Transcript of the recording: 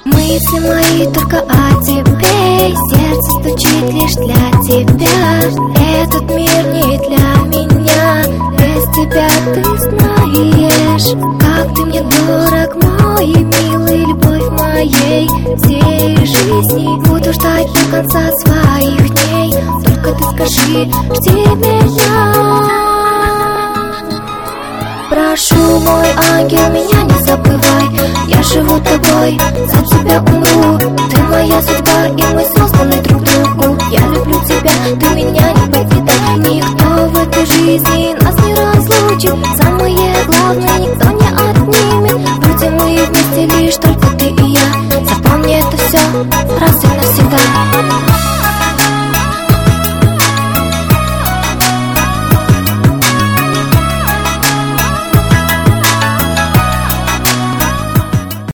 Мысли мои только о тебе, сердце стучит лишь для тебя. Этот мир не для меня, без тебя ты знаешь, как ты мне дорог, мой милый, любовь моей всей жизни. Буду ждать до конца своих дней, только ты скажи, жди меня. Прошу, мой ангел, меня не забывай, я живу тобой, за тебя умру. Ты моя судьба, и мы созданы друг другу. Я люблю тебя, ты меня не покидай. Никто в этой жизни нас не разлучит. Самое главное никто не отнимет. Будем мы вместе лишь только ты и я. Запомни это все.